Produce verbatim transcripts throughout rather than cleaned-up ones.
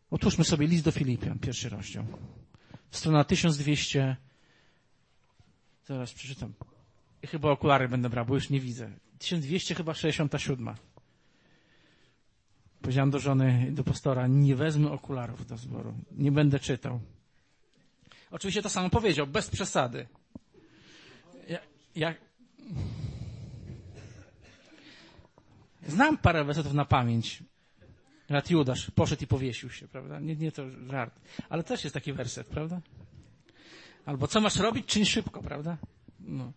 Otwórzmy sobie list do Filipian, pierwszy rozdział. Strona tysiąc dwieście. Zaraz przeczytam. I chyba okulary będę brał, bo już nie widzę. tysiąc dwieście chyba sześćdziesiąta siódma. Powiedziałem do żony, do pastora, nie wezmę okularów do zboru. Nie będę czytał. Oczywiście to samo powiedział, bez przesady. Ja, ja... Znam parę wersetów na pamięć. Jak Judasz poszedł i powiesił się, prawda? Nie, nie to żart. Ale też jest taki werset, prawda? Albo co masz robić? Czyń szybko, prawda? No.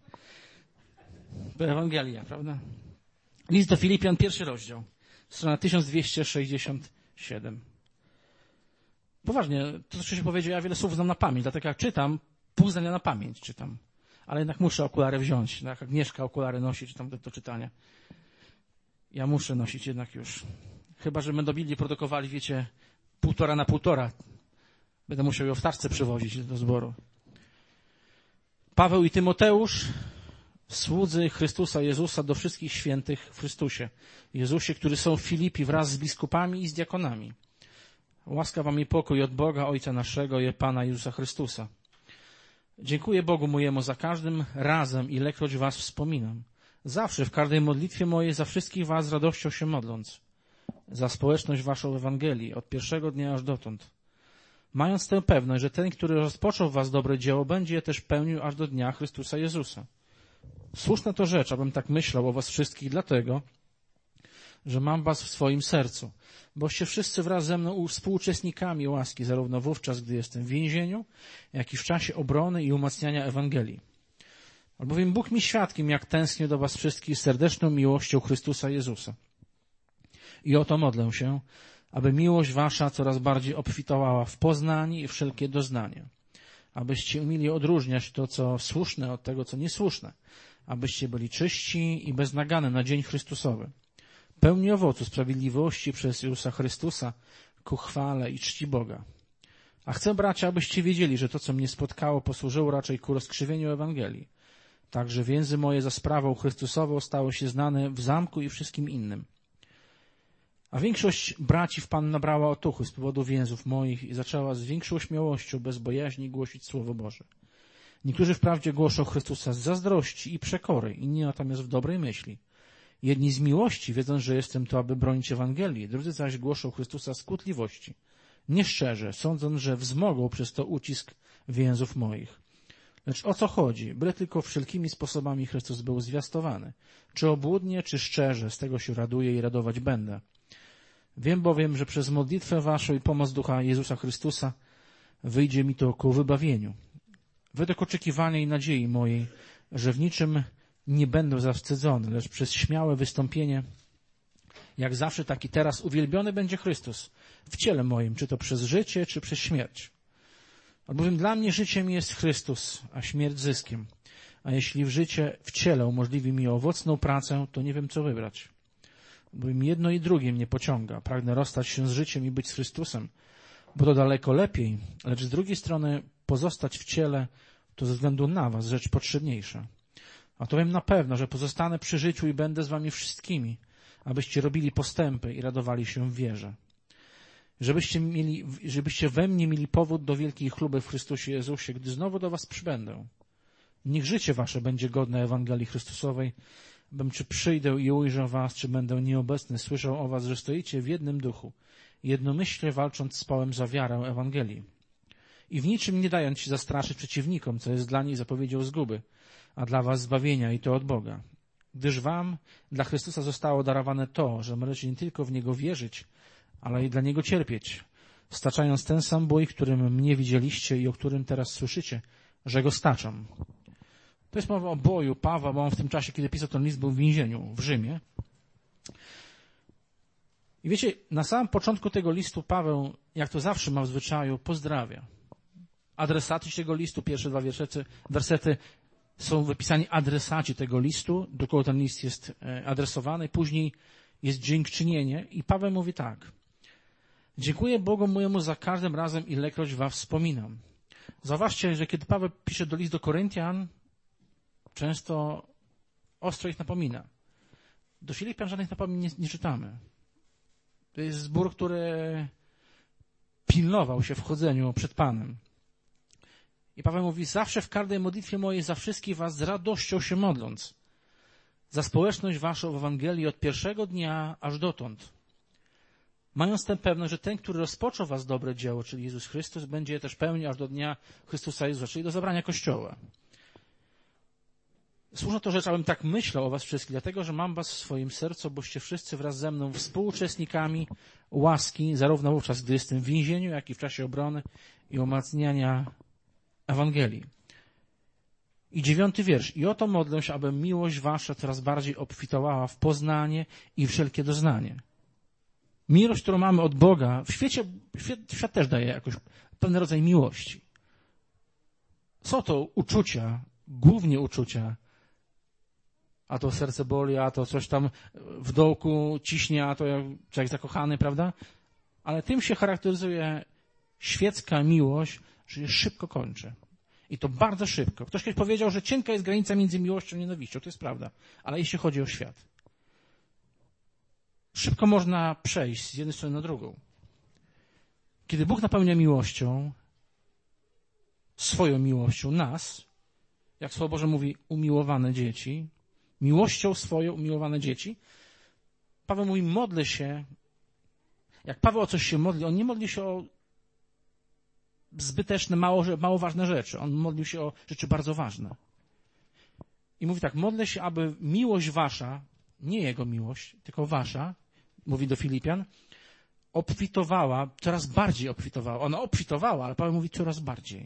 Ewangelia, prawda? List do Filipian, pierwszy rozdział. Strona tysiąc dwieście sześćdziesiąt siedem. Poważnie, to co się powiedział, ja wiele słów znam na pamięć, dlatego jak czytam, pół zdania na pamięć czytam. Ale jednak muszę okulary wziąć. Jak Agnieszka okulary nosi, czytam do, do czytania. Ja muszę nosić jednak już. Chyba, że będą Biblii produkowali, wiecie, półtora na półtora. Będę musiał ją w tarce przywozić do zboru. Paweł i Tymoteusz, słudzy Chrystusa Jezusa do wszystkich świętych w Chrystusie Jezusie, którzy są w Filipi wraz z biskupami i z diakonami. Łaska wam i pokój od Boga, Ojca naszego i Pana Jezusa Chrystusa. Dziękuję Bogu mojemu za każdym razem, ilekroć was wspominam. Zawsze w każdej modlitwie mojej za wszystkich was z radością się modląc. Za społeczność waszą w Ewangelii od pierwszego dnia aż dotąd. Mając tę pewność, że ten, który rozpoczął w was dobre dzieło, będzie je też pełnił aż do dnia Chrystusa Jezusa. Słuszna to rzecz, abym tak myślał o was wszystkich, dlatego, że mam was w swoim sercu, boście wszyscy wraz ze mną współuczestnikami łaski, zarówno wówczas, gdy jestem w więzieniu, jak i w czasie obrony i umacniania Ewangelii. Albowiem Bóg mi świadkiem, jak tęsknię do was wszystkich serdeczną miłością Chrystusa Jezusa. I o to modlę się, aby miłość wasza coraz bardziej obfitowała w poznanie i wszelkie doznanie, abyście umieli odróżniać to, co słuszne od tego, co niesłuszne, abyście byli czyści i beznagane na dzień Chrystusowy, pełni owocu sprawiedliwości przez Jezusa Chrystusa ku chwale i czci Boga. A chcę, bracia, abyście wiedzieli, że to, co mnie spotkało, posłużyło raczej ku rozkrzywieniu Ewangelii. Także więzy moje za sprawą Chrystusową stało się znane w zamku i wszystkim innym. A większość braci w Pan nabrała otuchy z powodu więzów moich i zaczęła z większą śmiałością, bez bojaźni głosić Słowo Boże. Niektórzy wprawdzie głoszą Chrystusa z zazdrości i przekory, inni natomiast w dobrej myśli. Jedni z miłości, wiedząc, że jestem tu, aby bronić Ewangelii, drudzy zaś głoszą Chrystusa z kłótliwości. Nieszczerze, sądząc, że wzmogą przez to ucisk więzów moich. Lecz o co chodzi? Byle tylko wszelkimi sposobami Chrystus był zwiastowany. Czy obłudnie, czy szczerze, z tego się raduję i radować będę. Wiem bowiem, że przez modlitwę waszą i pomoc Ducha Jezusa Chrystusa wyjdzie mi to ku wybawieniu. Według oczekiwania i nadziei mojej, że w niczym nie będę zawstydzony, lecz przez śmiałe wystąpienie, jak zawsze, tak i teraz, uwielbiony będzie Chrystus w ciele moim, czy to przez życie, czy przez śmierć. Albowiem dla mnie życiem jest Chrystus, a śmierć zyskiem. A jeśli w życie w ciele umożliwi mi owocną pracę, to nie wiem, co wybrać. Bowiem jedno i drugie mnie pociąga. Pragnę rozstać się z życiem i być z Chrystusem, bo to daleko lepiej, lecz z drugiej strony pozostać w ciele to ze względu na was rzecz potrzebniejsza. A to wiem na pewno, że pozostanę przy życiu i będę z wami wszystkimi, abyście robili postępy i radowali się w wierze. Żebyście, mieli, żebyście we mnie mieli powód do wielkiej chluby w Chrystusie Jezusie, gdy znowu do was przybędę. Niech życie wasze będzie godne Ewangelii Chrystusowej, bym czy przyjdę i ujrzę was, czy będę nieobecny, słyszał o was, że stoicie w jednym duchu, jednomyślnie walcząc z Pałem za wiarę Ewangelii. I w niczym nie dając się zastraszyć przeciwnikom, co jest dla nich zapowiedzią zguby, a dla was zbawienia i to od Boga. Gdyż wam dla Chrystusa zostało darowane to, że możecie nie tylko w Niego wierzyć, ale i dla Niego cierpieć, staczając ten sam bój, którym mnie widzieliście i o którym teraz słyszycie, że Go staczam. To jest mowa o boju Pawła, bo on w tym czasie, kiedy pisał ten list, był w więzieniu w Rzymie. I wiecie, na samym początku tego listu Paweł, jak to zawsze ma w zwyczaju, pozdrawia. Adresaci tego listu, pierwsze dwa wersety, wersety są wypisani adresaci tego listu, do kogo ten list jest adresowany. Później jest dziękczynienie i Paweł mówi tak. Dziękuję Bogu mojemu za każdym razem, ilekroć was wspominam. Zauważcie, że kiedy Paweł pisze do list do Koryntian, często ostro ich napomina. Do Filipian żadnych napomnień nie, nie czytamy. To jest zbór, który pilnował się w chodzeniu przed Panem. I Paweł mówi, zawsze w każdej modlitwie mojej za wszystkich was z radością się modląc, za społeczność waszą w Ewangelii od pierwszego dnia aż dotąd. Mając tę pewność, że ten, który rozpoczął was dobre dzieło, czyli Jezus Chrystus, będzie je też pełnił aż do dnia Chrystusa Jezusa, czyli do zabrania Kościoła. Słuszna to rzecz, abym tak myślał o was wszystkich, dlatego, że mam was w swoim sercu, boście wszyscy wraz ze mną współuczestnikami łaski, zarówno wówczas, gdy jestem w więzieniu, jak i w czasie obrony i umacniania Ewangelii. I dziewiąty wiersz. I oto modlę się, aby miłość wasza coraz bardziej obfitowała w poznanie i wszelkie doznanie. Miłość, którą mamy od Boga, w świecie, świat, świat też daje jakoś pewien rodzaj miłości. Są to uczucia, głównie uczucia, a to serce boli, a to coś tam w dołku ciśnie, a to jak człowiek zakochany, prawda? Ale tym się charakteryzuje świecka miłość, że się szybko kończy. I to bardzo szybko. Ktoś kiedyś powiedział, że cienka jest granica między miłością a nienawiścią. To jest prawda. Ale jeśli chodzi o świat. Szybko można przejść z jednej strony na drugą. Kiedy Bóg napełnia miłością, swoją miłością nas, jak Słowo Boże mówi, umiłowane dzieci, miłością swoją umiłowane dzieci, Paweł mówi, modlę się, jak Paweł o coś się modli, on nie modli się o zbyteczne, mało, mało ważne rzeczy. On modlił się o rzeczy bardzo ważne. I mówi tak, modlę się, aby miłość wasza, nie jego miłość, tylko wasza, mówi do Filipian, obfitowała, coraz bardziej obfitowała. Ona obfitowała, ale Paweł mówi coraz bardziej.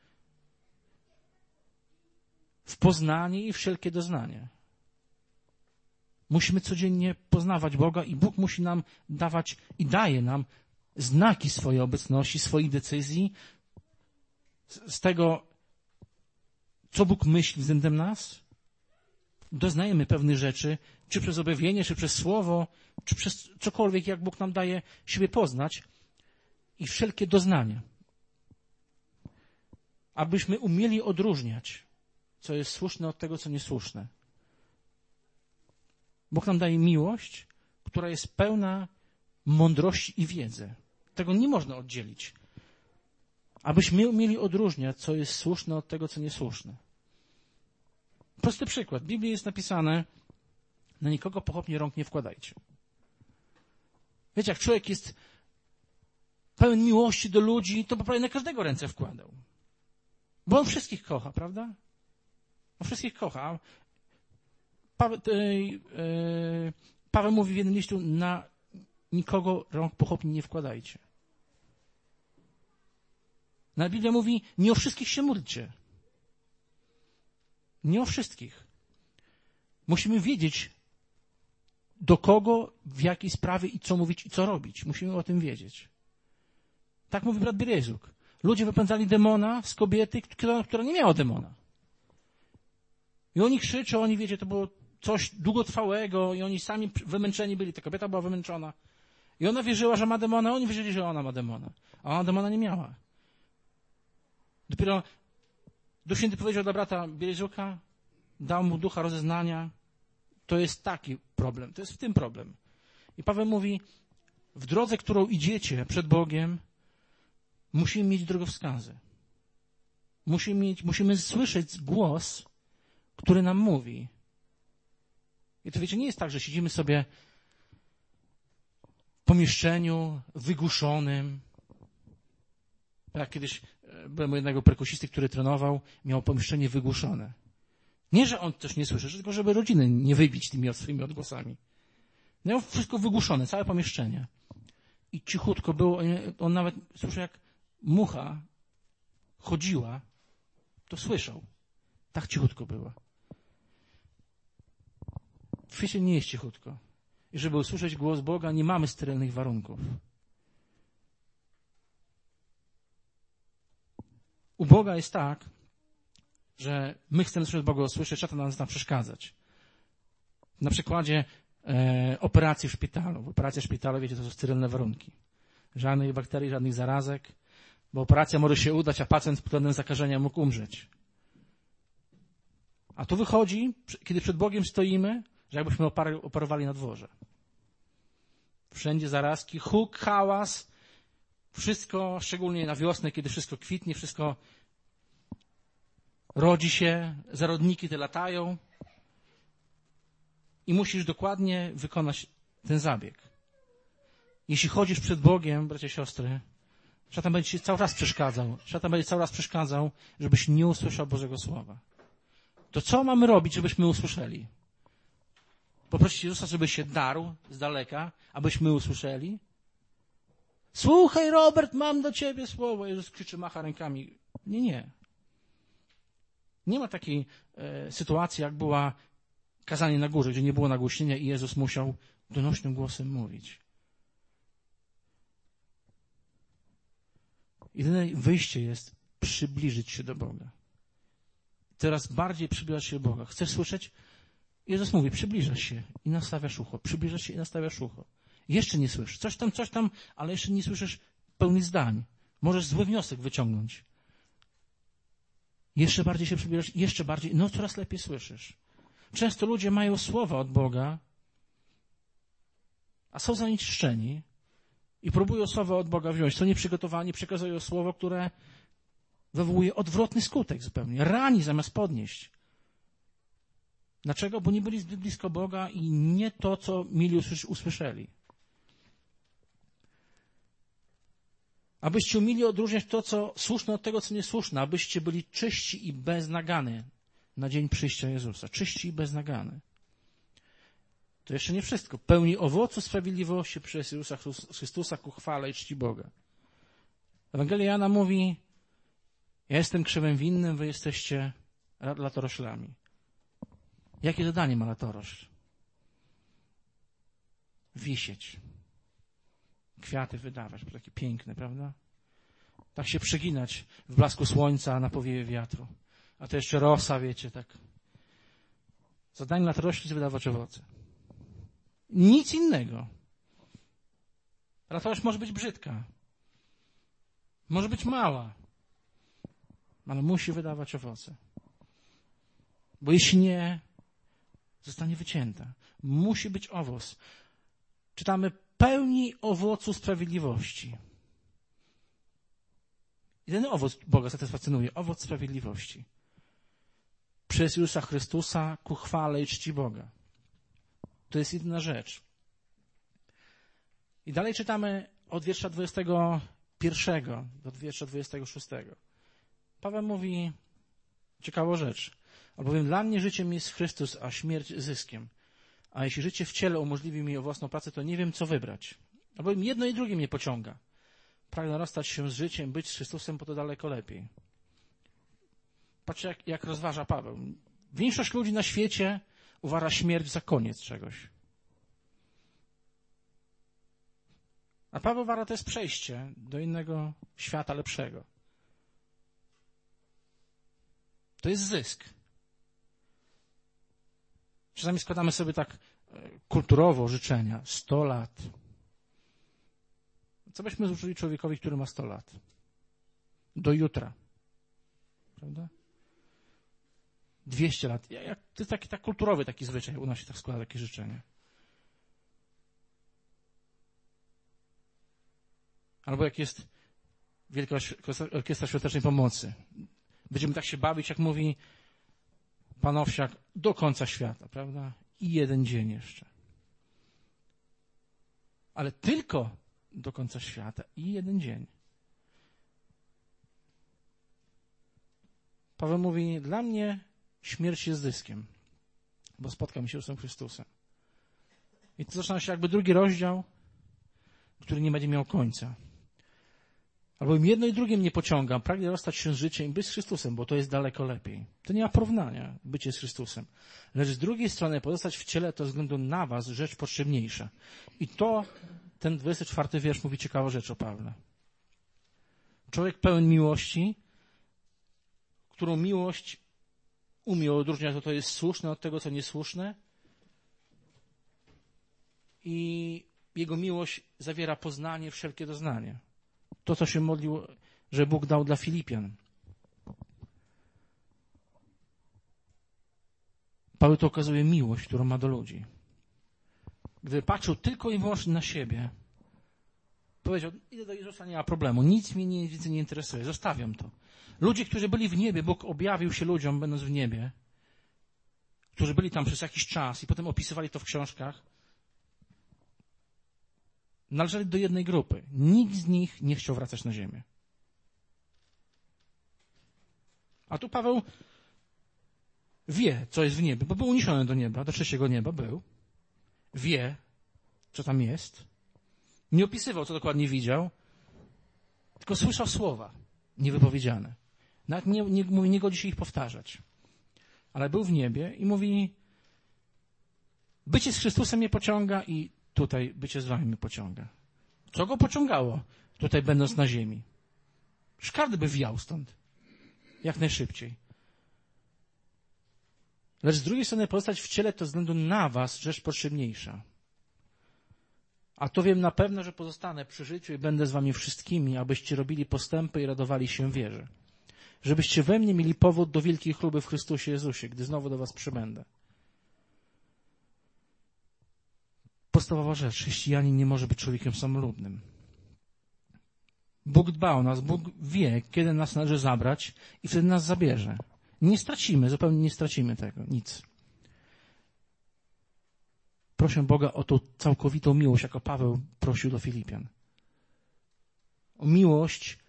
W poznanie i wszelkie doznanie. Musimy codziennie poznawać Boga i Bóg musi nam dawać i daje nam znaki swojej obecności, swoich decyzji, z tego, co Bóg myśli względem nas. Doznajemy pewnych rzeczy, czy przez objawienie, czy przez słowo, czy przez cokolwiek, jak Bóg nam daje siebie poznać i wszelkie doznania. Abyśmy umieli odróżniać, co jest słuszne od tego, co niesłuszne. Bóg nam daje miłość, która jest pełna mądrości i wiedzy. Tego nie można oddzielić. Abyśmy umieli odróżniać, co jest słuszne od tego, co niesłuszne. Prosty przykład. W Biblii jest napisane, na nikogo pochopnie rąk nie wkładajcie. Wiecie, jak człowiek jest pełen miłości do ludzi, to prawie na każdego ręce wkładał. Bo on wszystkich kocha, prawda? On wszystkich kocha. Paweł, yy, yy, Paweł mówi w jednym liściu, na nikogo rąk pochopnie nie wkładajcie. Na Biblia mówi, nie o wszystkich się módlcie. Nie o wszystkich. Musimy wiedzieć, do kogo, w jakiej sprawie i co mówić i co robić. Musimy o tym wiedzieć. Tak mówi brat Bielezuk. Ludzie wypędzali demona z kobiety, która, która nie miała demona. I oni krzyczą, oni, wiecie, to było coś długotrwałego i oni sami wymęczeni byli. Ta kobieta była wymęczona. I ona wierzyła, że ma demona, oni wierzyli, że ona ma demona. A ona demona nie miała. Dopiero Duch Święty powiedział do brata Bielezuka, dał mu ducha rozeznania. To jest taki problem, to jest w tym problem. I Paweł mówi, w drodze, którą idziecie przed Bogiem, musimy mieć drogowskazy. Musimy, mieć, musimy słyszeć głos, który nam mówi. I to wiecie, nie jest tak, że siedzimy sobie w pomieszczeniu wygłuszonym. Jak kiedyś byłem u jednego perkusisty, który trenował, miał pomieszczenie wygłuszone. Nie, że on też nie słyszy, tylko żeby rodziny nie wybić tymi swoimi odgłosami. Miał wszystko wygłuszone, całe pomieszczenie. I cichutko było, on nawet słyszał, jak mucha chodziła, to słyszał. Tak cichutko było. W świecie nie jest cichutko. I żeby usłyszeć głos Boga, nie mamy sterylnych warunków. U Boga jest tak, że my chcemy słyszeć Boga usłyszeć, a to nas tam przeszkadzać. Na przykładzie e, operacji w szpitalu. Operacja w szpitalu, wiecie, to są sterylne warunki. Żadnych bakterii, żadnych zarazek, bo operacja może się udać, a pacjent pod względem zakażenia mógł umrzeć. A tu wychodzi, kiedy przed Bogiem stoimy, że jakbyśmy operowali na dworze. Wszędzie zarazki, huk, hałas, Wszystko, szczególnie na wiosnę, kiedy wszystko kwitnie, wszystko rodzi się, zarodniki te latają i musisz dokładnie wykonać ten zabieg. Jeśli chodzisz przed Bogiem, bracia i siostry, szatan będzie ci cały czas przeszkadzał. Szatan będzie cały czas przeszkadzał, żebyś nie usłyszał Bożego Słowa. To co mamy robić, żebyśmy usłyszeli? Poprosić Jezusa, żeby się darł z daleka, abyśmy usłyszeli? Słuchaj, Robert, mam do ciebie słowo. Jezus krzyczy, macha rękami. Nie, nie. Nie ma takiej e, sytuacji, jak była kazanie na górze, gdzie nie było nagłośnienia i Jezus musiał donośnym głosem mówić. Jedyne wyjście jest przybliżyć się do Boga. Coraz bardziej przybliżać się do Boga. Chcesz słyszeć? Jezus mówi, przybliżasz się i nastawiasz ucho. Przybliżasz się i nastawiasz ucho. Jeszcze nie słyszysz. Coś tam, coś tam, ale jeszcze nie słyszysz pełnych zdań. Możesz zły wniosek wyciągnąć. Jeszcze bardziej się przybliżasz, jeszcze bardziej, no coraz lepiej słyszysz. Często ludzie mają słowa od Boga, a są zanieczyszczeni i próbują słowa od Boga wziąć. Są nieprzygotowani, przekazują słowo, które wywołuje odwrotny skutek zupełnie. Rani zamiast podnieść. Dlaczego? Bo nie byli zbyt blisko Boga i nie to, co mieli usłyszeli. Abyście umieli odróżniać to, co słuszne od tego, co niesłuszne. Abyście byli czyści i bez nagany na dzień przyjścia Jezusa. Czyści i bez nagany. To jeszcze nie wszystko. Pełni owocu sprawiedliwości przez Jezusa Chrystusa ku chwale i czci Boga. Ewangelia Jana mówi, ja jestem krzewem winnym, wy jesteście latoroślami. Jakie zadanie ma latorośl? Wisieć. Kwiaty wydawać, bo takie piękne, prawda? Tak się przeginać w blasku słońca na powiewie wiatru. A to jeszcze rosa, wiecie, tak. Zadaniem latorośli jest wydawać owoce. Nic innego. Latorośl może być brzydka. Może być mała. Ale musi wydawać owoce. Bo jeśli nie, zostanie wycięta. Musi być owoc. Czytamy, pełni owocu sprawiedliwości. Jedyny owoc Boga satysfakcjonuje, owoc sprawiedliwości. Przez Jezusa Chrystusa ku chwale i czci Boga. To jest jedyna rzecz. I dalej czytamy od wiersza dwudziestego pierwszego do wiersza dwudziestego szóstego. Paweł mówi ciekawą rzecz. Albowiem dla mnie życiem jest Chrystus, a śmierć zyskiem. A jeśli życie w ciele umożliwi mi własną pracę, to nie wiem, co wybrać. Albowiem jedno i drugie mnie pociąga. Pragnę rozstać się z życiem, być z Chrystusem, bo to daleko lepiej. Patrzcie, jak, jak rozważa Paweł. Większość ludzi na świecie uważa śmierć za koniec czegoś. A Paweł uważa, to jest przejście do innego świata lepszego. To jest zysk. Czasami składamy sobie tak kulturowo życzenia. Sto lat. Co byśmy złożyli człowiekowi, który ma sto lat? Do jutra. Prawda? Dwieście lat. Jak, to jest taki tak kulturowy taki zwyczaj. U nas się tak składa takie życzenie. Albo jak jest Wielka Orkiestra Świątecznej Pomocy. Będziemy tak się bawić, jak mówi pan Owsiak, do końca świata, prawda? I jeden dzień jeszcze. Ale tylko do końca świata i jeden dzień. Paweł mówi, dla mnie śmierć jest zyskiem, bo spotkam się z Chrystusem. I to zaczyna się jakby drugi rozdział, który nie będzie miał końca. Albowiem jedno i drugie mnie pociąga. Pragnę rozstać się z życiem i być z Chrystusem, bo to jest daleko lepiej. To nie ma porównania, bycie z Chrystusem. Lecz z drugiej strony pozostać w ciele to względu na was rzecz potrzebniejsza. I to ten dwudziesty czwarty wiersz mówi ciekawą rzecz o Pawle. Człowiek pełen miłości, którą miłość umie odróżniać, to to jest słuszne od tego, co niesłuszne. I jego miłość zawiera poznanie, wszelkie doznanie. To, co się modlił, że Bóg dał dla Filipian. Paweł to okazuje miłość, którą ma do ludzi. Gdyby patrzył tylko i wyłącznie na siebie, Powiedział, idę do Jezusa, nie ma problemu, nic mnie nie, więcej nie interesuje, zostawiam to. Ludzie, którzy byli w niebie, Bóg objawił się ludziom, będąc w niebie, którzy byli tam przez jakiś czas i potem opisywali to w książkach, należeli do jednej grupy. Nikt z nich nie chciał wracać na ziemię. A tu Paweł wie, co jest w niebie, bo był uniesiony do nieba, do trzeciego nieba był. Wie, co tam jest. Nie opisywał, co dokładnie widział, tylko słyszał słowa niewypowiedziane. Nawet nie, nie, nie godzi się ich powtarzać. Ale był w niebie i mówi, bycie z Chrystusem mnie pociąga i tutaj bycie z wami mnie pociąga. Co go pociągało tutaj, będąc na ziemi? Każdy by wiał stąd. Jak najszybciej. Lecz z drugiej strony pozostać w ciele to względu na was rzecz potrzebniejsza. A to wiem na pewno, że pozostanę przy życiu i będę z wami wszystkimi, abyście robili postępy i radowali się w wierze. Żebyście we mnie mieli powód do wielkiej chluby w Chrystusie Jezusie, gdy znowu do was przybędę. Podstawowa rzecz. Chrześcijanin nie może być człowiekiem samolubnym. Bóg dba o nas. Bóg wie, kiedy nas należy zabrać i wtedy nas zabierze. Nie stracimy, zupełnie nie stracimy tego. Nic. Proszę Boga o tą całkowitą miłość, jako Paweł prosił do Filipian. O miłość,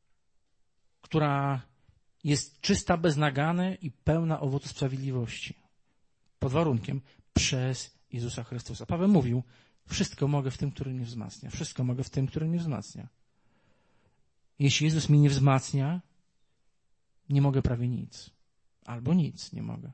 która jest czysta, bez nagany i pełna owocu sprawiedliwości. Pod warunkiem przez Jezusa Chrystusa. Paweł mówił, wszystko mogę w tym, który mnie wzmacnia. Wszystko mogę w tym, który mnie wzmacnia. Jeśli Jezus mnie nie wzmacnia, nie mogę prawie nic. Albo nic nie mogę.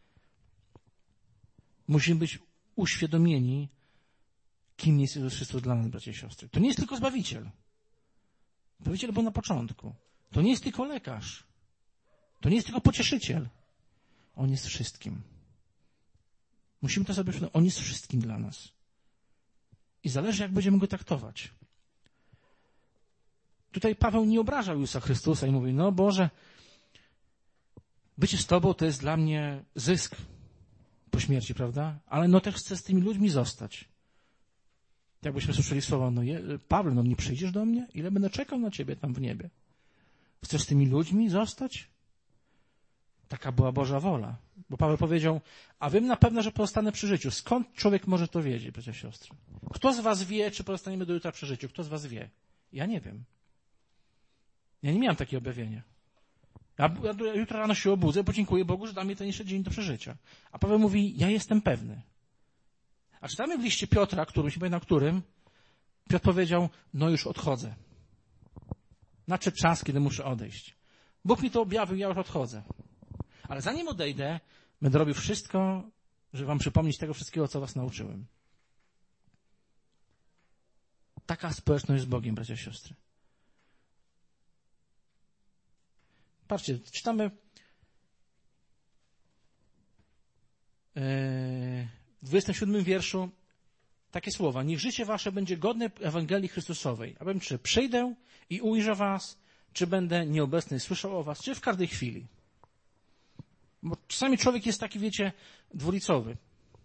Musimy być uświadomieni, kim jest Jezus Chrystus dla nas, bracia i siostry. To nie jest tylko Zbawiciel. Zbawiciel był na początku. To nie jest tylko lekarz. To nie jest tylko pocieszyciel. On jest wszystkim. Musimy to sobie przypomnieć. On jest wszystkim dla nas. I zależy, jak będziemy go traktować. Tutaj Paweł nie obrażał Jezusa Chrystusa i mówi, no Boże, bycie z Tobą to jest dla mnie zysk po śmierci, prawda? Ale no też chcę z tymi ludźmi zostać. Jakbyśmy słyszeli słowa, no je, Paweł, no nie przyjdziesz do mnie? Ile będę czekał na Ciebie tam w niebie? Chcesz z tymi ludźmi zostać? Taka była Boża wola. Bo Paweł powiedział, a wiem na pewno, że pozostanę przy życiu. Skąd człowiek może to wiedzieć, bracia i siostry? Kto z was wie, czy pozostaniemy do jutra przy życiu? Kto z was wie? Ja nie wiem. Ja nie miałem takiego objawienia. Ja, ja jutro rano się obudzę, podziękuję Bogu, że da mi ten jeszcze dzień do przeżycia. A Paweł mówi, ja jestem pewny. A czytamy w liście Piotra, którymś, nie pamiętam którym, Piotr powiedział, no już odchodzę. Nadszedł czas, kiedy muszę odejść. Bóg mi to objawił, ja już odchodzę. Ale zanim odejdę, będę robił wszystko, żeby wam przypomnieć tego wszystkiego, co was nauczyłem. Taka społeczność z Bogiem, bracia i siostry. Patrzcie, czytamy w dwudziestym siódmym wierszu takie słowa. Niech życie wasze będzie godne Ewangelii Chrystusowej. Abym czy przyjdę i ujrzę was, czy będę nieobecny i słyszał o was, czy w każdej chwili. Bo czasami człowiek jest taki, wiecie, dwulicowy.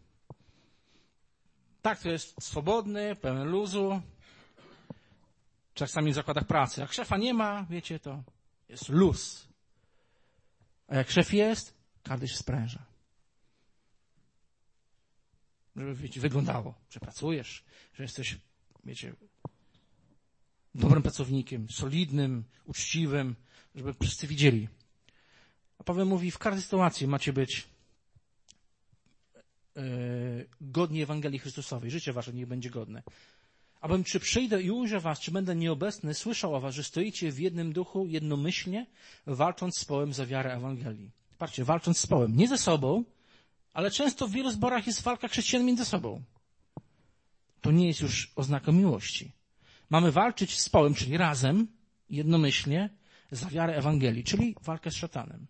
Tak, to jest swobodny, pełen luzu. Czasami w zakładach pracy. Jak szefa nie ma, wiecie, to jest luz. A jak szef jest, każdy się spręża. Żeby, wiecie, wyglądało, że pracujesz, że jesteś, wiecie, dobrym pracownikiem, solidnym, uczciwym, żeby wszyscy widzieli. A Paweł mówi, w każdej sytuacji macie być yy, godni Ewangelii Chrystusowej. Życie wasze niech będzie godne. Abym czy przyjdę i ujrzę was, czy będę nieobecny, słyszał o was, że stoicie w jednym duchu, jednomyślnie, walcząc z połem za wiarę Ewangelii. Patrzcie, walcząc z połem. Nie ze sobą, ale często w wielu zborach jest walka chrześcijan między sobą. To nie jest już oznaka miłości. Mamy walczyć z połem, czyli razem, jednomyślnie, za wiarę Ewangelii, czyli walkę z szatanem.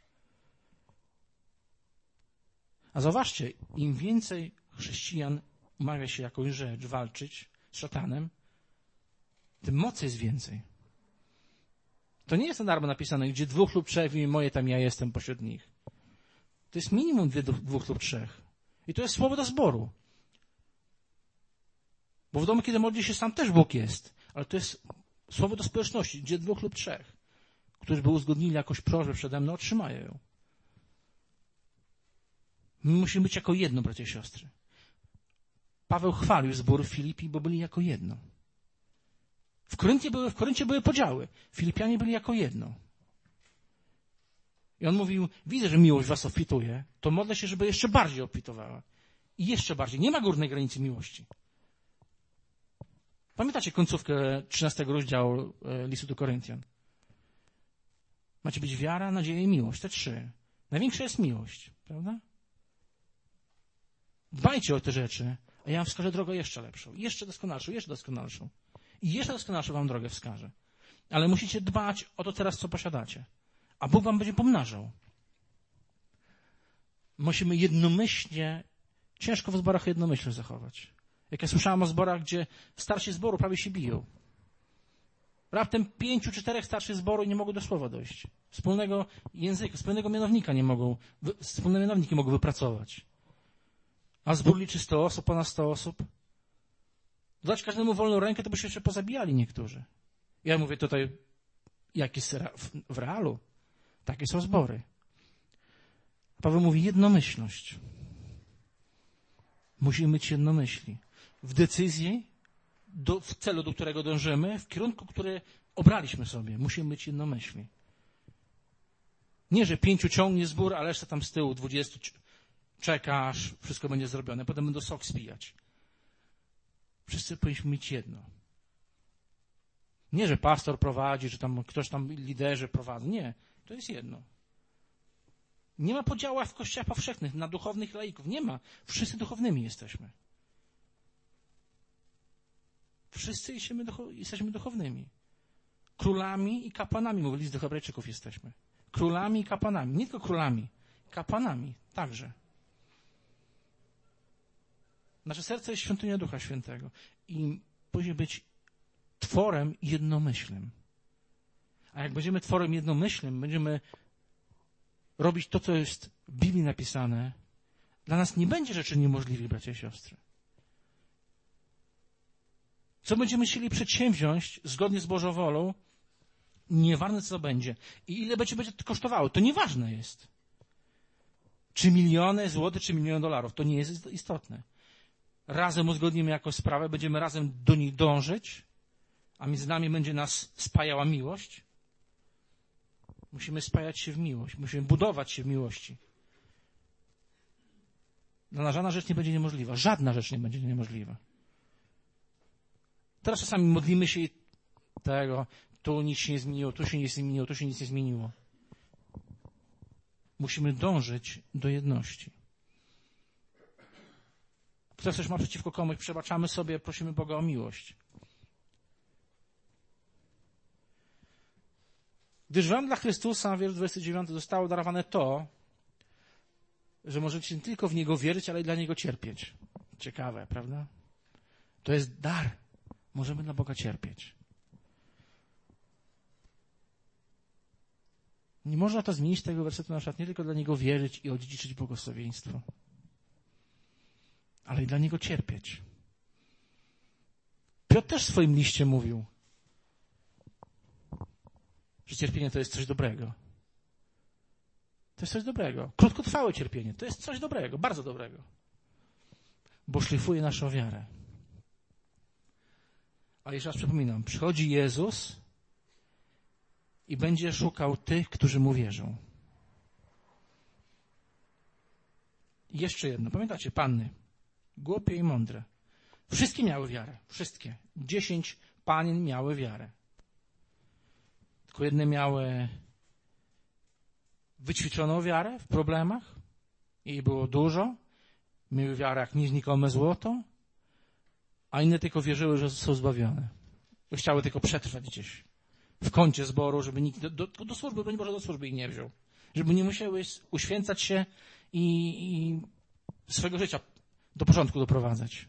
A zauważcie, im więcej chrześcijan umawia się jakąś rzecz walczyć z szatanem, tym mocy jest więcej. To nie jest na darmo napisane, gdzie dwóch lub trzech w imię moje, tam ja jestem pośród nich. To jest minimum dwie, dwóch lub trzech. I to jest słowo do zboru. Bo w domu, kiedy modli się sam, też Bóg jest. Ale to jest słowo do społeczności, gdzie dwóch lub trzech, którzy by uzgodnili jakąś prośbę przede mną, otrzymają ją. My musimy być jako jedno, bracia i siostry. Paweł chwalił zbór w Filipi, bo byli jako jedno. W Koryncie były, w Koryncie były podziały. Filipianie byli jako jedno. I on mówił, widzę, że miłość was obfituje, to modlę się, żeby jeszcze bardziej obfitowała. I jeszcze bardziej. Nie ma górnej granicy miłości. Pamiętacie końcówkę trzynastego rozdziału listu do Koryntian? Macie być wiara, nadzieja i miłość. Te trzy. Największa jest miłość, prawda? Dbajcie o te rzeczy, a ja wam wskażę drogę jeszcze lepszą, jeszcze doskonalszą, jeszcze doskonalszą. I jeszcze doskonalszą wam drogę wskażę. Ale musicie dbać o to teraz, co posiadacie. A Bóg wam będzie pomnażał. Musimy jednomyślnie, ciężko w zborach jednomyślność zachować. Jak ja słyszałem o zborach, gdzie starsi zboru prawie się biją. Raptem pięciu, czterech starszych zboru nie mogą do słowa dojść. Wspólnego języka, wspólnego mianownika nie mogą, wspólne mianowniki mogą wypracować. A zbór liczy sto osób, ponad sto osób. Dać każdemu wolną rękę, to by się jeszcze pozabijali niektórzy. Ja mówię tutaj, jak jest w realu. Takie są zbory. Paweł mówi jednomyślność. Musimy mieć jednomyśli. W decyzji, do, w celu, do którego dążymy, w kierunku, który obraliśmy sobie. Musimy być jednomyśli. Nie, że pięciu ciągnie zbór, a reszta tam z tyłu, dwudziestu czeka, aż wszystko będzie zrobione. Potem będą sok spijać. Wszyscy powinniśmy mieć jedno. Nie, że pastor prowadzi, że tam ktoś tam liderzy prowadzą. Nie, to jest jedno. Nie ma podziału w kościołach powszechnych na duchownych laików. Nie ma. Wszyscy duchownymi jesteśmy. Wszyscy jesteśmy duchownymi. Królami i kapłanami, mówili do Hebrajczyków jesteśmy. Królami i kapłanami. Nie tylko królami. Kapłanami także. Nasze serce jest świątynią Ducha Świętego. I powinien być tworem jednomyślnym. A jak będziemy tworem jednomyślnym, będziemy robić to, co jest w Biblii napisane, dla nas nie będzie rzeczy niemożliwych, bracia i siostry. Co będziemy chcieli przedsięwziąć zgodnie z Bożą wolą, nieważne co będzie. I ile będzie, będzie to kosztowało, to nieważne jest. Czy miliony złotych, czy miliony dolarów, to nie jest istotne. Razem uzgodnimy jakąś sprawę, będziemy razem do niej dążyć, a między nami będzie nas spajała miłość. Musimy spajać się w miłość, musimy budować się w miłości. Dla nas żadna rzecz nie będzie niemożliwa. Żadna rzecz nie będzie niemożliwa. Teraz czasami modlimy się i tego, tu nic się nie zmieniło, tu się nic nie zmieniło, tu się nic nie zmieniło. Musimy dążyć do jedności. Kto coś ma przeciwko komuś, przebaczamy sobie, prosimy Boga o miłość. Gdyż wam dla Chrystusa, wiersz dwudziesty dziewiąty, zostało darowane to, że możecie nie tylko w Niego wierzyć, ale i dla Niego cierpieć. Ciekawe, prawda? To jest dar. Możemy dla Boga cierpieć. Nie można to zmienić tego wersetu na przykład nie tylko dla Niego wierzyć i odziedziczyć błogosławieństwo, ale i dla Niego cierpieć. Piotr też w swoim liście mówił, że cierpienie to jest coś dobrego. To jest coś dobrego. Krótkotrwałe cierpienie to jest coś dobrego, bardzo dobrego. Bo szlifuje naszą wiarę. A jeszcze raz przypominam, przychodzi Jezus i będzie szukał tych, którzy Mu wierzą. I jeszcze jedno. Pamiętacie, panny, głupie i mądre. Wszystkie miały wiarę. Wszystkie. Dziesięć panien miały wiarę. Tylko jedne miały wyćwiczoną wiarę w problemach. Jej było dużo. Miały wiarę jak nieznikome złoto. A inne tylko wierzyły, że są zbawione. Chciały tylko przetrwać gdzieś w kącie zboru, żeby nikt do, do, do służby, broń Boże, do służby ich nie wziął. Żeby nie musiały uświęcać się i, i swojego życia do porządku doprowadzać.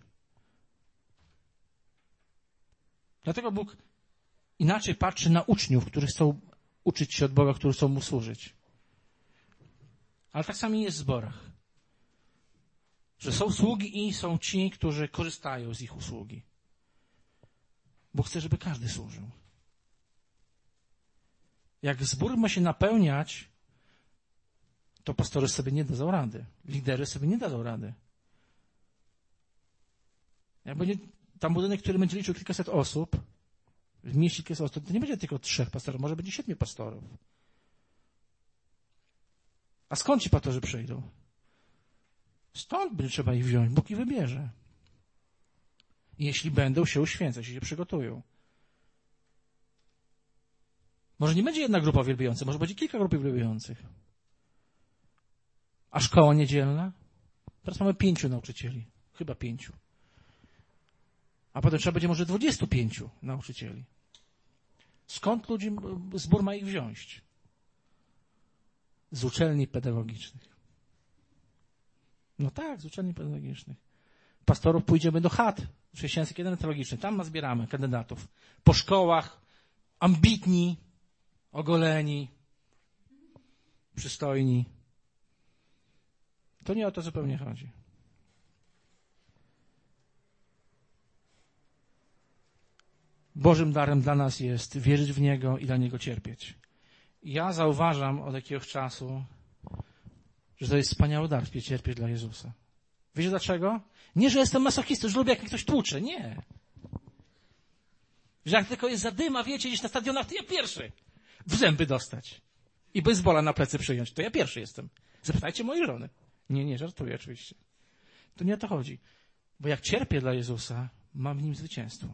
Dlatego Bóg inaczej patrzy na uczniów, którzy chcą uczyć się od Boga, którzy chcą Mu służyć. Ale tak samo jest w zborach. Że są sługi i są ci, którzy korzystają z ich usługi. Bo chce, żeby każdy służył. Jak zbór ma się napełniać, to pastorzy sobie nie dadzą rady. Liderzy sobie nie dadzą rady. Jak będzie tam budynek, który będzie liczył kilkaset osób, w mieście kilkaset osób, to nie będzie tylko trzech pastorów, może będzie siedmiu pastorów. A skąd ci pastorzy przyjdą? Stąd będzie trzeba ich wziąć, Bóg ich wybierze. Jeśli będą się uświęcać, jeśli się przygotują. Może nie będzie jedna grupa wielbiąca, może będzie kilka grup wielbiących. A szkoła niedzielna? Teraz mamy pięciu nauczycieli. Chyba pięciu. A potem trzeba będzie może dwudziestu pięciu nauczycieli. Skąd ludzi, zbór ma ich wziąć? Z uczelni pedagogicznych. No tak, z uczelni pedagogicznych. Pastorów pójdziemy do chat chrześcijańskich teologicznych. Tam zbieramy kandydatów. Po szkołach, ambitni, ogoleni, przystojni. To nie o to zupełnie chodzi. Bożym darem dla nas jest wierzyć w Niego i dla Niego cierpieć. Ja zauważam od jakiegoś czasu, że to jest wspaniały dar cierpieć dla Jezusa. Wiecie dlaczego? Nie, że jestem masochistą, że lubię, jak mnie ktoś tłucze. Nie. Że jak tylko jest zadyma, wiecie, gdzieś na stadionach, to ja pierwszy w zęby dostać. I baseballa na plecy przyjąć. To ja pierwszy jestem. Zapytajcie mojej żony. Nie, nie, żartuję oczywiście. To nie o to chodzi. Bo jak cierpię dla Jezusa, mam w Nim zwycięstwo.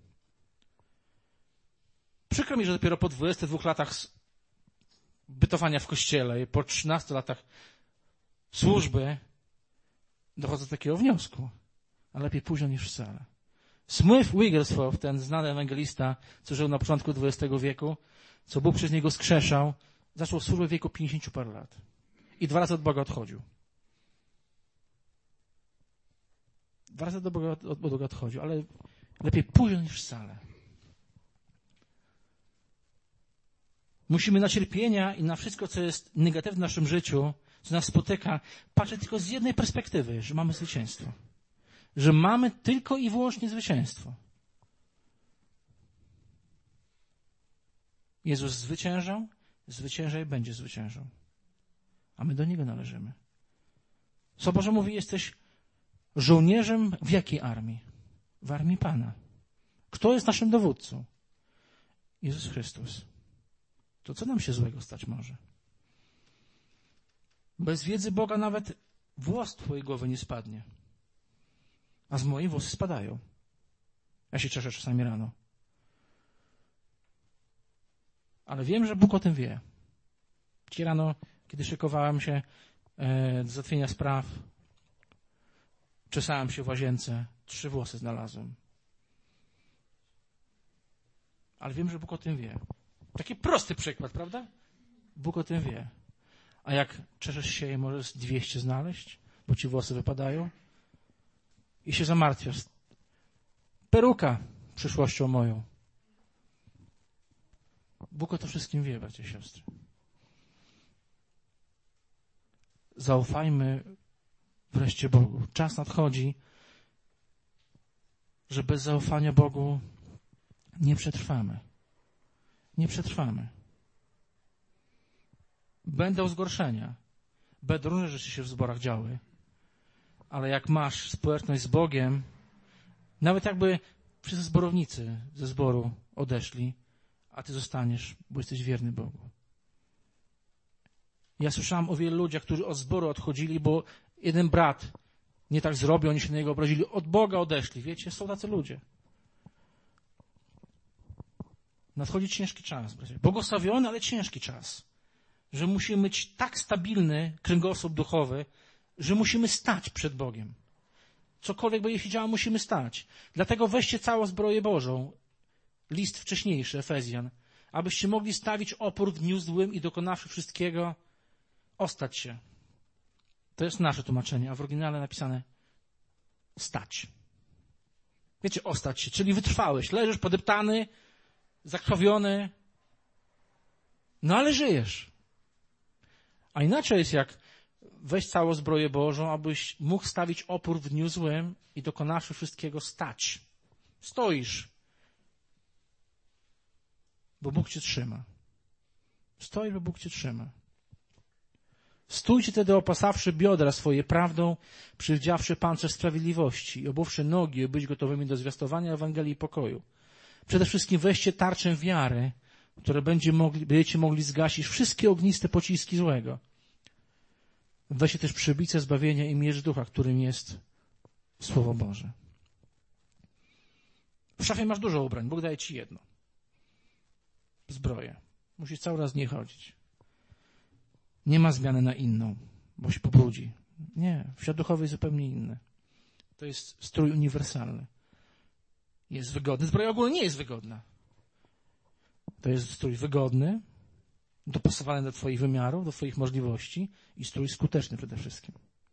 Przykro mi, że dopiero po dwudziestu dwóch latach bytowania w kościele i po trzynastu latach służby dochodzę do takiego wniosku. Ale lepiej późno niż wcale. Smith Wigglesworth, ten znany ewangelista, co żył na początku dwudziestego wieku, co Bóg przez niego skrzeszał, zaczął służbę w wieku pięćdziesięciu paru lat. I dwa razy od Boga odchodził. Dwa razy od Boga, od Boga odchodził, ale lepiej późno niż wcale. Musimy na cierpienia i na wszystko, co jest negatywne w naszym życiu, co nas spotyka, patrzeć tylko z jednej perspektywy, że mamy zwycięstwo. Że mamy tylko i wyłącznie zwycięstwo. Jezus zwyciężał, zwycięża i będzie zwyciężał. A my do Niego należymy. Co Boże mówi, jesteś żołnierzem w jakiej armii? W armii Pana. Kto jest naszym dowódcą? Jezus Chrystus. To co nam się złego stać może? Bez wiedzy Boga nawet włos twojej głowy nie spadnie. A z mojej włosy spadają. Ja się cieszę czasami rano. Ale wiem, że Bóg o tym wie. Dzisiaj rano, kiedy szykowałem się e, do załatwienia spraw, czesałem się w łazience, trzy włosy znalazłem. Ale wiem, że Bóg o tym wie. Taki prosty przykład, prawda? Bóg o tym wie. A jak czeszesz się, możesz dwieście znaleźć, bo ci włosy wypadają i się zamartwiasz. Peruka przyszłością moją. Bóg o to wszystkim wie, bracia i siostry. Zaufajmy wreszcie Bogu. Czas nadchodzi, że bez zaufania Bogu nie przetrwamy. Nie przetrwamy. Będą zgorszenia. Będą różne rzeczy się w zborach działy. Ale jak masz społeczność z Bogiem, nawet jakby wszyscy zborownicy ze zboru odeszli, a ty zostaniesz, bo jesteś wierny Bogu. Ja słyszałem o wielu ludziach, którzy od zboru odchodzili, bo jeden brat nie tak zrobił, oni się na niego obrazili, od Boga odeszli. Wiecie, są tacy ludzie. Nadchodzi ciężki czas, bracia. Błogosławiony, ale ciężki czas. Że musimy mieć tak stabilny kręgosłup duchowy, że musimy stać przed Bogiem. Cokolwiek by się działo, musimy stać. Dlatego weźcie całą zbroję Bożą. List wcześniejszy, Efezjan. Abyście mogli stawić opór w dniu złym i dokonawszy wszystkiego, ostać się. To jest nasze tłumaczenie, a w oryginale napisane stać. Wiecie, ostać się, czyli wytrwałeś. Leżysz podeptany, zakrwawiony, no ale żyjesz. A inaczej jest jak weź całą zbroję Bożą, abyś mógł stawić opór w dniu złym i dokonawszy wszystkiego stać. Stoisz. bo Bóg cię trzyma. Stoi, bo Bóg cię trzyma. Stójcie tedy opasawszy biodra swoje prawdą, przywdziawszy pancerz sprawiedliwości i obuwszy nogi, by być gotowymi do zwiastowania Ewangelii pokoju. Przede wszystkim weźcie tarczę wiary, które będzie mogli, będziecie mogli zgasić wszystkie ogniste pociski złego. Weźcie też przybicę zbawienia i miecz ducha, którym jest Słowo Boże. W szafie masz dużo ubrań, Bóg daje ci jedno. Zbroję. Musisz cały raz z niej chodzić. Nie ma zmiany na inną, bo się pobrudzi. Nie, świat duchowy jest zupełnie inny. To jest strój uniwersalny. Jest wygodny. Zbroja ogólnie nie jest wygodna. To jest strój wygodny, dopasowany do twoich wymiarów, do twoich możliwości i strój skuteczny przede wszystkim.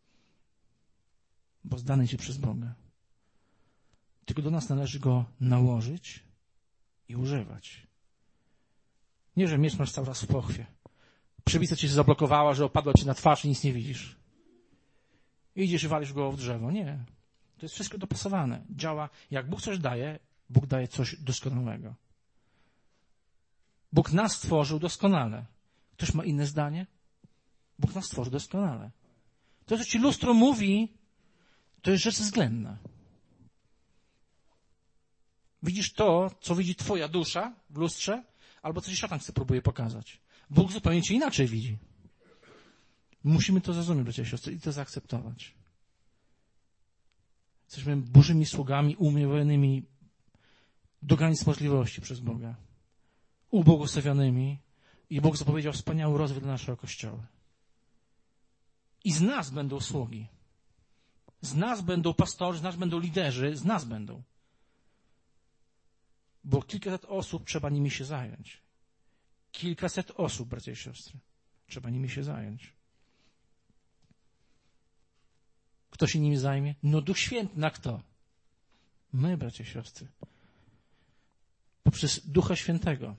Bo zdany ci przez Boga. Tylko do nas należy go nałożyć i używać. Nie, że miecz masz cały czas w pochwie. Przybica ci się zablokowała, że opadła ci na twarz i nic nie widzisz. Idziesz i walisz głową w drzewo. Nie. To jest wszystko dopasowane. Działa. Jak Bóg coś daje, Bóg daje coś doskonałego. Bóg nas stworzył doskonale. Ktoś ma inne zdanie? Bóg nas stworzył doskonale. To, co ci lustro mówi, to jest rzecz względna. Widzisz to, co widzi twoja dusza w lustrze, albo co ci szatan chce próbuje pokazać. Bóg zupełnie cię inaczej widzi. Musimy to zrozumieć, bracia i siostry, i to zaakceptować. Jesteśmy bożymi sługami umiłowymi do granic możliwości przez Boga. Ubłogosławionymi i Bóg zapowiedział wspaniały rozwój dla naszego Kościoła. I z nas będą sługi. Z nas będą pastorzy, z nas będą liderzy, z nas będą. Bo kilkaset osób trzeba nimi się zająć. Kilkaset osób, bracia i siostry. Trzeba nimi się zająć. Kto się nimi zajmie? No Duch Święty. Na kto? My, bracia i siostry. Poprzez Ducha Świętego.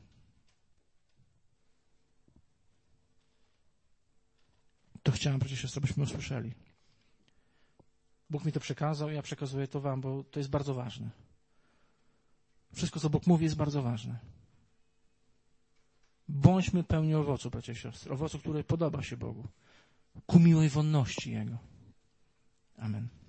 To chciałem, bracia i siostry, abyśmy usłyszeli. Bóg mi to przekazał, ja przekazuję to wam, bo to jest bardzo ważne. Wszystko, co Bóg mówi, jest bardzo ważne. Bądźmy pełni owocu, bracia i siostry. Owocu, który podoba się Bogu. Ku miłej wonności Jego. Amen.